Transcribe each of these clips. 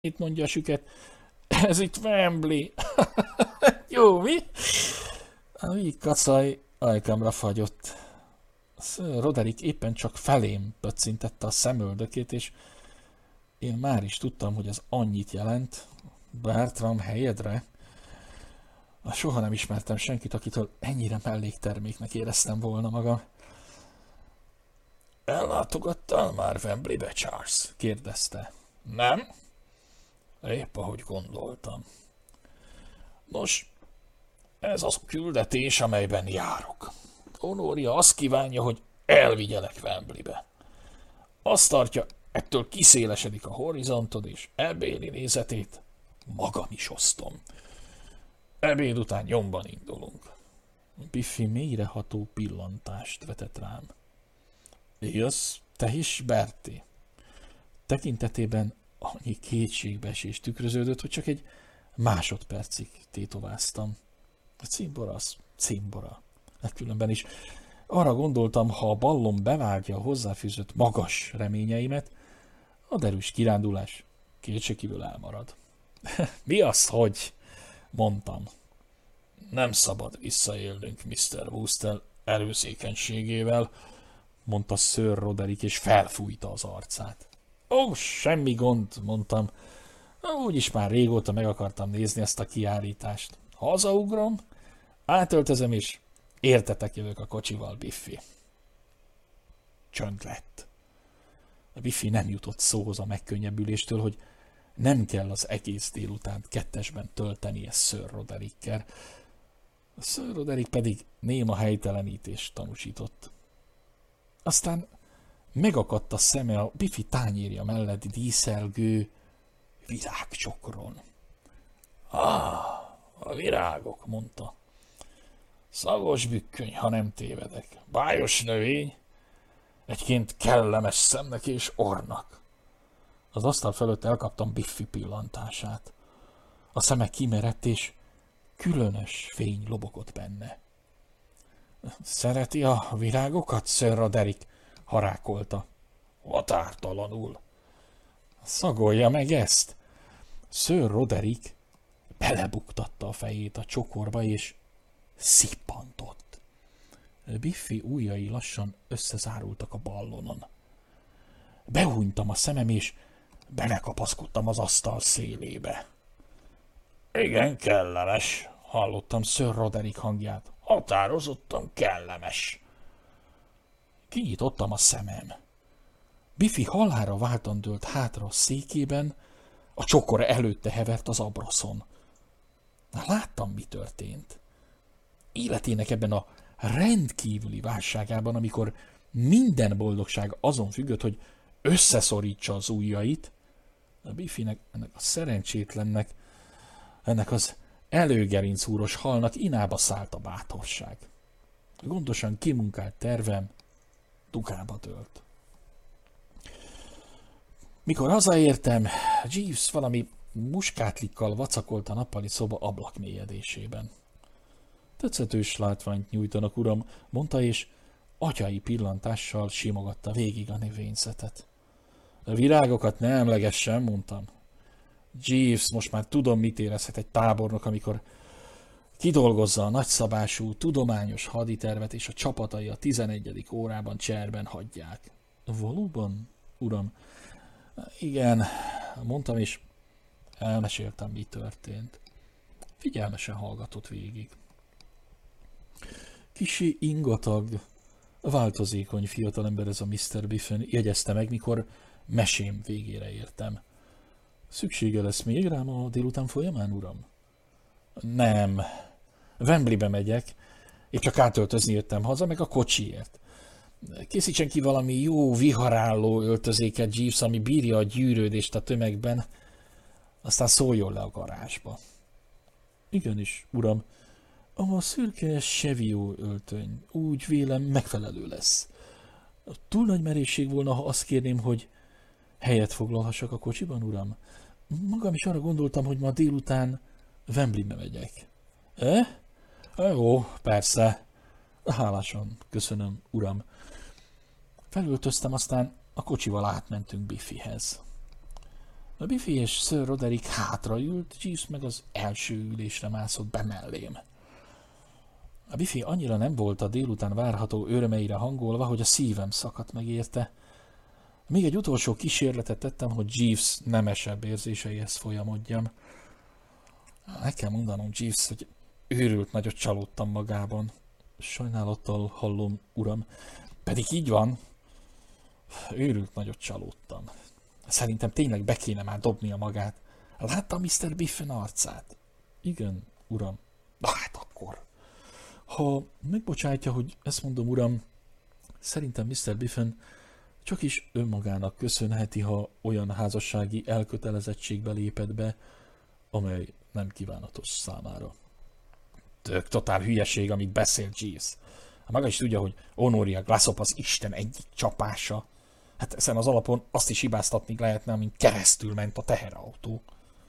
Itt mondja a süket. Ez itt Wembley. Jó, mi? A víg kacaj ajkamra fagyott. Sir Roderick éppen csak felém pöccintette a szemöldökét, és én már is tudtam, hogy ez annyit jelent. Bertram, helyedre? Soha nem ismertem senkit, akitől ennyire mellékterméknek éreztem volna magam. Ellátogattál már Wembleybe, Charles? Kérdezte. Nem? Épp ahogy gondoltam. Nos, ez az a küldetés, amelyben járok. Honoria azt kívánja, hogy elvigyelek Wembleybe. Azt tartja, ettől kiszélesedik a horizontod, és ebéli nézetét magam is osztom. Ebéd után nyomban indulunk. Biffy mélyreható pillantást vetett rám. Jössz, te is, Bertie? Tekintetében annyi kétségbeesés tükröződött, hogy csak egy másodpercig tétováztam. A cimbora az cimbora. Különben is arra gondoltam, ha a ballon bevágja a hozzáfűzött magas reményeimet, a derűs kirándulás kétségkívül elmarad. Mi az, hogy? Mondtam. Nem szabad visszaélnünk Mr. Wooster erőszékenységével, mondta Sir Roderick, és felfújta az arcát. Ó, semmi gond, mondtam. Úgyis már régóta meg akartam nézni ezt a kiállítást. Hazaugrom, átöltözöm, és értetek jövök a kocsival, Biffy. Csönd lett. A Biffy nem jutott szóhoz a megkönnyebbüléstől, hogy nem kell az egész délutánt kettesben töltenie Sir Roderickkel. A Sir Roderick pedig néma helytelenítést tanúsított. Aztán megakadt a szeme a Biffy tányérja mellett díszelgő virágcsokron. A virágok, mondta. Szagos bükköny, ha nem tévedek. Bájos növény, egyként kellemes szemnek és orrnak. Az asztal fölött elkaptam Biffy pillantását. A szeme kimerett, és különös fény lobogott benne. Szereti a virágokat, Sir Roderick? Harákolta. Határtalanul. Szagolja meg ezt. Sir Roderick belebuktatta a fejét a csokorba, és szippantott. Biffy ujjai lassan összezárultak a ballonon. Behúnytam a szemem, és belekapaszkodtam az asztal szélébe. Igen, kellemes, hallottam Sir Roderick hangját. Határozottan kellemes. Kinyitottam a szemem. Biffy halálra váltan dőlt hátra a székében, a csokora előtte hevert az abroszon. Láttam, mi történt. Életének ebben a rendkívüli válságában, amikor minden boldogság azon függött, hogy összeszorítsa az ujjait, a Biffynek, ennek a szerencsétlennek, ennek az előgerincúros halnak inába szállt a bátorság. Gondosan kimunkált tervem dugába dőlt. Mikor hazaértem, Jeeves valami muskátlikkal vacakolt a nappali szoba ablakmélyedésében. Tetszetős látványt nyújtanak, uram, mondta, és atyai pillantással simogatta végig a növényzetet. A virágokat ne emlegessen, mondtam. Jeeves, most már tudom, mit érezhet egy tábornok, amikor kidolgozza a nagyszabású, tudományos haditervet, és a csapatai a 11. órában cserben hagyják. Valóban, uram? Igen, mondtam, és elmeséltem, mi történt. Figyelmesen hallgatott végig. Kissé ingatag, változékony fiatalember ez a Mr. Biffin, jegyezte meg, mikor mesém végére értem. Szüksége lesz még rám a délután folyamán, uram? Nem. Wembleybe megyek, és csak átöltözni jöttem haza, meg a kocsiért. Készítsen ki valami jó, viharálló öltözéket, Jeeves, ami bírja a gyűrődést a tömegben, aztán szóljon le a garázsba. Igenis, uram, a szürke Cheviot öltöny úgy vélem megfelelő lesz. Túl nagy merészség volna, ha azt kérném, hogy helyet foglalhassak a kocsiban, uram. Magam is arra gondoltam, hogy ma délután Wembleybe megyek. Jó, persze. Hálásan köszönöm, uram. Felöltöztem, aztán a kocsival átmentünk Biffyhez. A Biffy és Sir Roderick hátraült, Jeeves meg az első ülésre mászott be mellém. A Biffy annyira nem volt a délután várható örömeire hangolva, hogy a szívem szakadt meg érte. Még egy utolsó kísérletet tettem, hogy Jeeves nemesebb érzéseihez folyamodjam. Meg kell mondanom, Jeeves, hogy őrült nagyot csalódtam magában. Sajnálattal hallom, uram. Pedig így van. Őrült nagyot csalódtam. Szerintem tényleg be kéne már dobnia magát. Látta Mr. Biffen arcát? Igen, uram. Na hát akkor. Ha megbocsátja, hogy ezt mondom, uram, szerintem Mr. Biffen csak is önmagának köszönheti, ha olyan házassági elkötelezettségbe lépett be, amely nem kívánatos számára. Tök totál hülyeség, amit beszél Jeeves. Maga is tudja, hogy Honoria Glossop az Isten egyik csapása. Hát ezen az alapon azt is hibáztatni lehetne, amin keresztül ment a teherautó.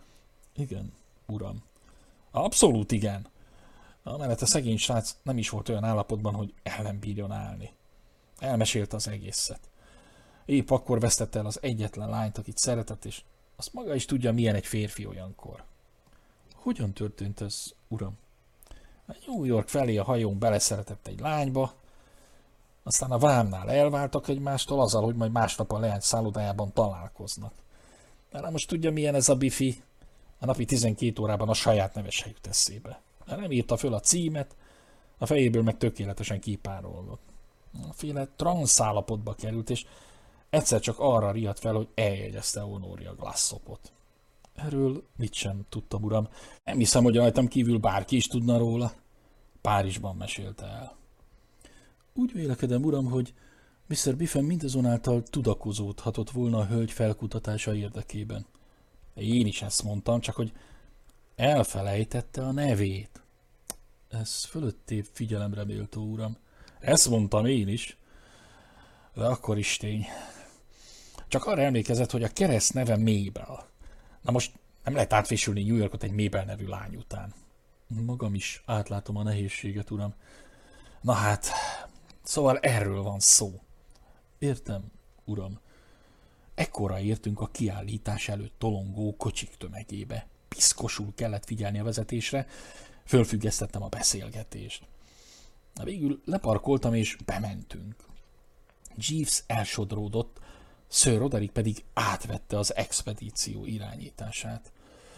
Igen, uram. Abszolút igen. Amellett a szegény srác nem is volt olyan állapotban, hogy el nem bírjon állni. Elmesélte az egészet. Épp akkor vesztette el az egyetlen lányt, akit szeretett, és azt maga is tudja, milyen egy férfi olyankor. Hogyan történt ez, uram? New York felé a hajón beleszeretett egy lányba, aztán a vámnál elváltak egymástól azzal, hogy majd másnap a leány szállodájában találkoznak. Mert most tudja, milyen ez a Biffy? A napi 12 órában a saját neve se jut eszébe. Nem írta föl a címet, a fejéből meg tökéletesen kipárolgott. A féle transzállapotba került, és egyszer csak arra riadt fel, hogy eljegyezte Honoria Glossopot. Erről mit sem tudtam, uram. Nem hiszem, hogy rajtam kívül bárki is tudna róla. Párizsban mesélte el. Úgy vélekedem, uram, hogy Mr. Biffen mindazonáltal tudakozódhatott volna a hölgy felkutatása érdekében. Én is ezt mondtam, csak hogy elfelejtette a nevét. Ez fölöttébb figyelemre méltó, uram. Ezt mondtam én is. De akkor is tény. Csak arra emlékezett, hogy a kereszt neve Mabel. Na most nem lehet átfésülni New Yorkot egy Mabel nevű lány után. Magam is átlátom a nehézséget, uram. Na hát, szóval erről van szó. Értem, uram. Ekkora értünk a kiállítás előtt tolongó kocsik tömegébe. Piszkosul kellett figyelni a vezetésre, fölfüggesztettem a beszélgetést. Végül leparkoltam és bementünk. Jeeves elsodródott, Sir Roderick pedig átvette az expedíció irányítását.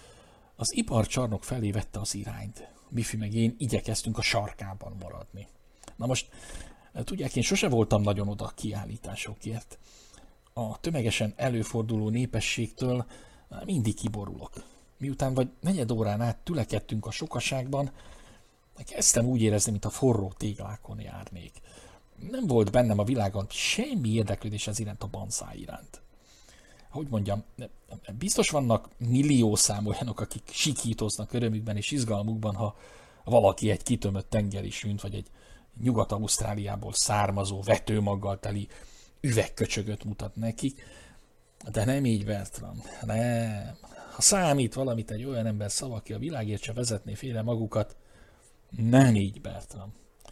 Az iparcsarnok felé vette az irányt. Biffy meg én igyekeztünk a sarkában maradni. Na most, tudják, én sose voltam nagyon oda a kiállításokért. A tömegesen előforduló népességtől mindig kiborulok. Miután vagy negyed órán át tülekedtünk a sokaságban, kezdtem úgy érezni, mint a forró téglákon járnék. Nem volt bennem a világon semmi érdeklődés az iránt, a banzai iránt. Hogy mondjam, biztos vannak millió szám olyanok, akik sikítoznak örömükben és izgalmukban, ha valaki egy kitömött tengeri sünt, vagy egy Nyugat-Ausztráliából származó vetőmaggal teli üvegköcsögöt mutat nekik. De nem így, Bertram. Nem. Ha számít valamit egy olyan ember szava, aki a világért se vezetné félre magukat, nem így, Bertram.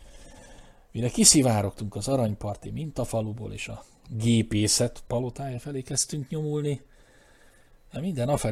Mire kiszivárogtunk az aranyparti mintafaluból, és a gépészet palotája felé kezdtünk nyomulni, minden afelé